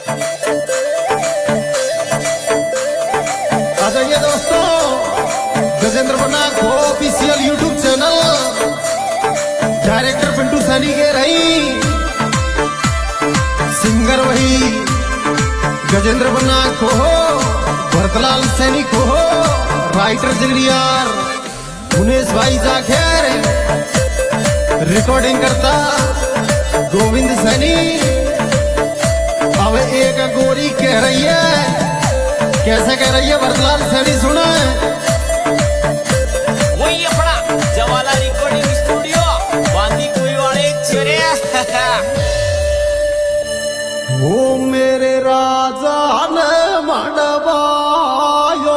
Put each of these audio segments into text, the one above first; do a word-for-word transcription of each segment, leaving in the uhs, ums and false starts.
आ जाइए दोस्तों, गजेंद्र बन्ना को official YouTube channel, director Pintu Saini के रही, सिंगर वही गजेंद्र बन्ना को हो, भरतलाल सैनी को हो, राइटर जगरियार मुनेश भाई जाखेर, रिकॉर्डिंग करता गोविंद सैनी। अब एक गोरी कह रही है, कैसे कह रही है भरतलाल सैनी, सुना वही अपना जवाला रिकॉर्डिंग स्टूडियो बांदी कोई वाले चेहरे वो मेरे राजा ने मडवायो,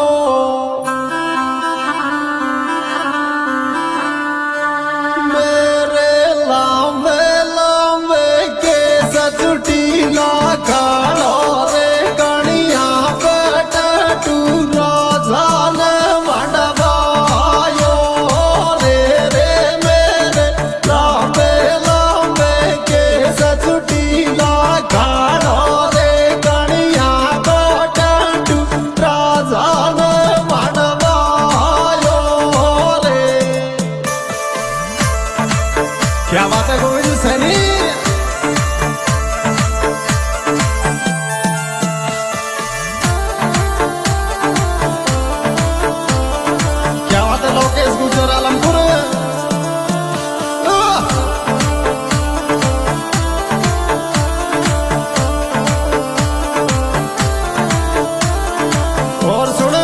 मेरे लामे लामे के सचुटीला कालो रे कणिया पटू राजा ने मडवायो रे रे मेरे लामे लामे के सचुटीला कालो रे कणिया पटू राजा ने मडवायो रे। क्या बात है गोविंद सैनी, क्या बात है लोकेश गुजर आलमपुर। और सुन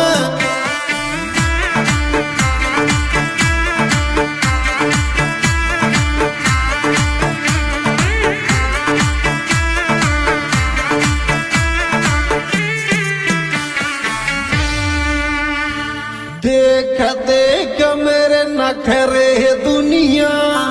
देख देख मेरे नखरे दुनिया,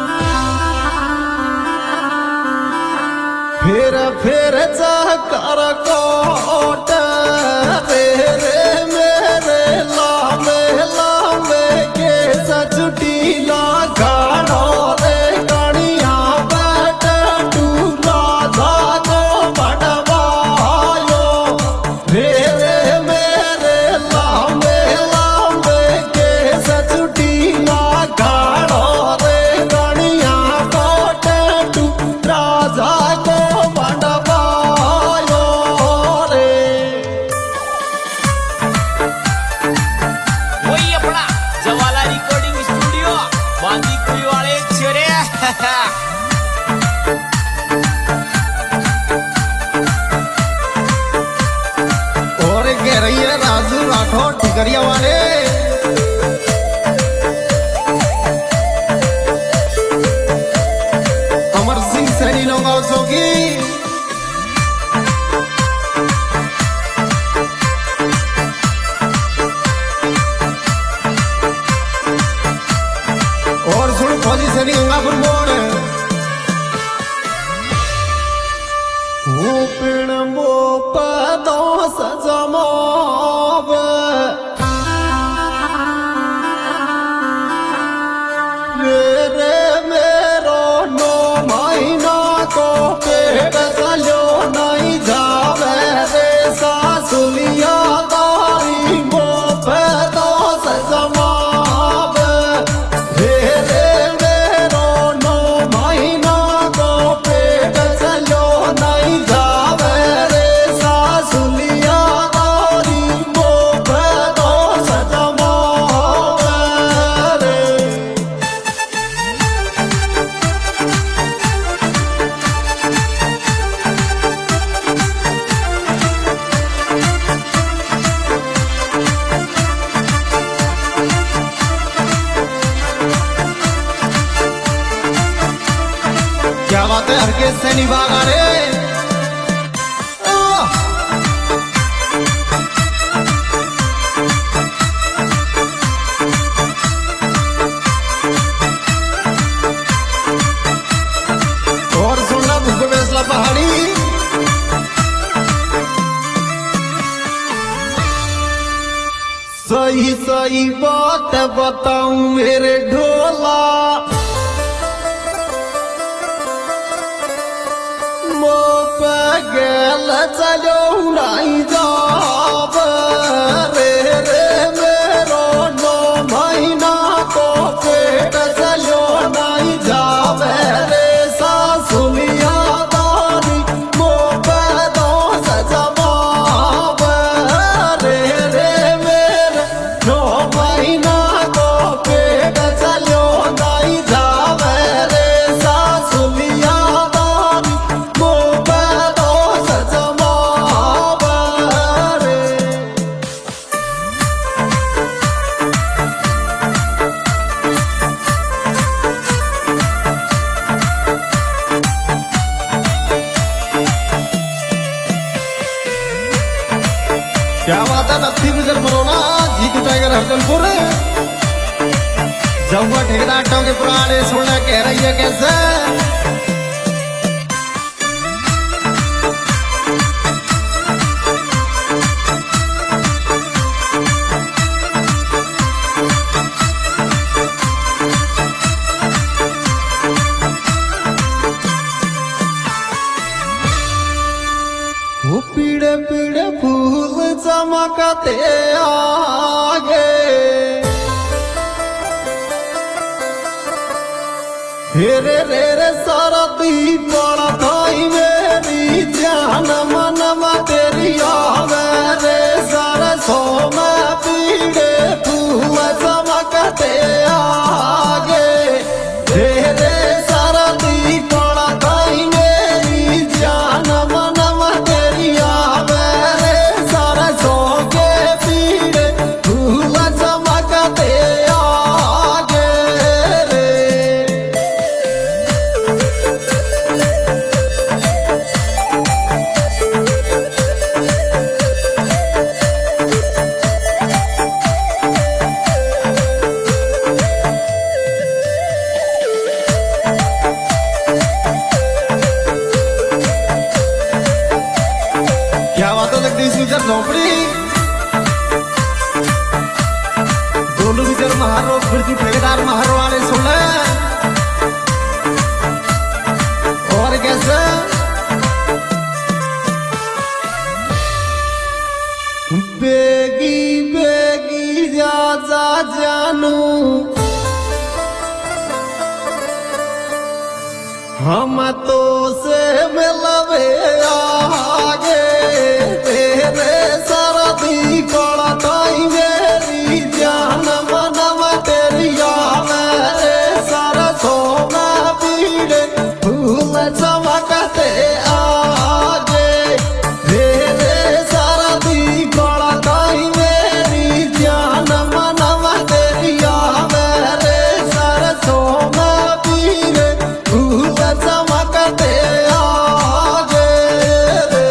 फिर फिर कर कोट रे रे मेरे लामे लामे के सचुटीला गाड़ो रे कणिया पटू राजा को बड़वायो रे रे मेरे लामे लामे के सचुटीला गाड़ो रे कणिया पटू राजा को बड़वायो रे। वही अपना जवाला रिकॉर्डिंग स्टूडियो बांदी कोई वाले चेहरे और कह रही है राजू राठौर ठिकरिया वाले, अमर सिंह सैनी नौगांव चौकी, और सुन फौजी सैनी गंगापुर मोड़, वो पिण मो पदो सजमाव रे रे मेरो नो महीना को पेट चलो नहीं जावे रे सासुलिया दारी मो पदो सजमाव रे रे मेरो नो महीना को पेट चलो नहीं जावे रे सासुलिया दारी मो पदो सजमाव रे। क्या बात है हरकेश सैनी बागा रे, और सुनना भूपेशला पहाड़ी, सही सही बात बताऊं मेरे ढोला, गल चलो क्या बात है नत्थी गुजर मरोना जीतू टाइगर हरदलपुर जब ठेकेदार के पुराने सोना कह रही है कैसे वो पीड़े पीड़े फूल चमकते आगे हेरे रे रे सरदी पड़ा थाई मेरी जान मन तेरी आवे रे सरसों में पीड़े फूल चमकते आगे हेरे सरदी पड़ा थाई मेरी जान मन झोपड़ी दोनों विजर महारो फिर ठेकेदार महारो वाले सुन ले और कैसे बेगी बेगी जा जा जानू हम तो से मिलवे आगे तेरे सरदी पड़ा ताई मेरी जान मन तेरी मेरे सरसों में पीड़े फूल चमकते आगे तेरे सरदी पड़ा ताई मेरी जान मन तेरी मेरे सरसों में पीड़े फूल चमकते आगे रे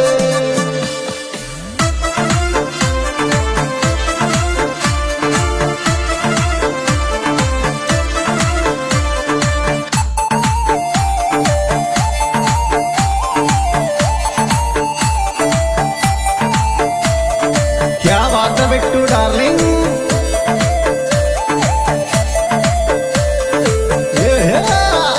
क्या बात है बिट्टू डार्लिंग ये है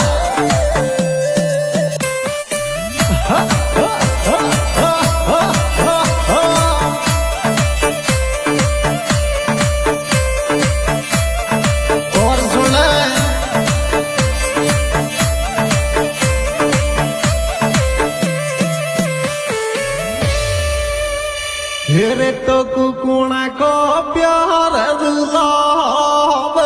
और सुना हेरे तो कुकुणा को प्यार दुलावे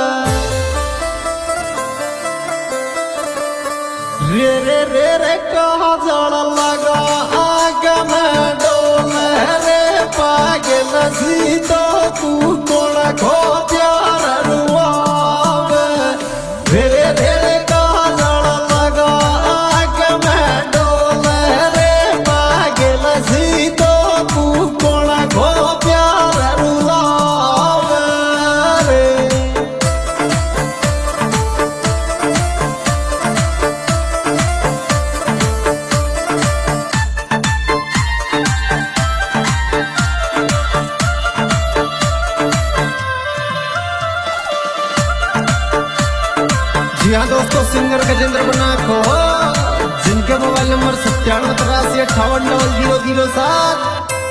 रे रे रे रे कहा जड़ लगा आग में डोले रे पागल सी तो कुकुणा को प्यार दुलावे रे रे रे रे कहा जड़ लगा आग में डोले रे पागल सी तो कुकुणा को प्यार दुलावे रे जी हाँ दोस्तों सिंगर गजेंद्र बना को जिनके मोबाइल नंबर सत्तानवे तिरासी अट्ठावन डबल जीरो जीरो सात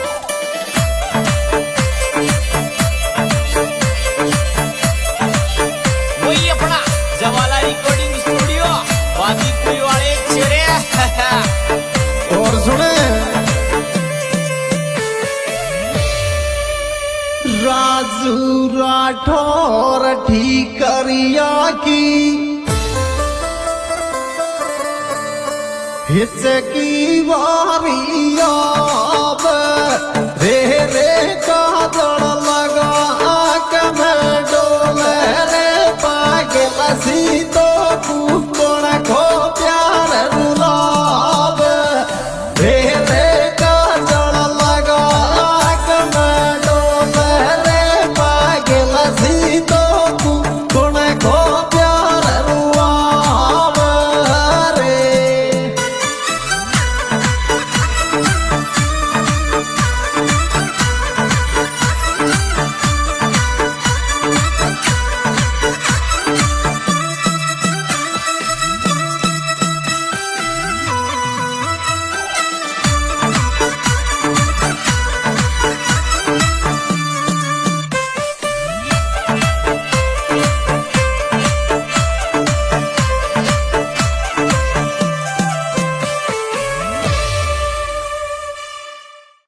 वही अपना जवाला रिकॉर्डिंग स्टूडियो बांदी कुई वाले चेहरे और सुने राजू राठौर ठीकरिया की हिच की बारी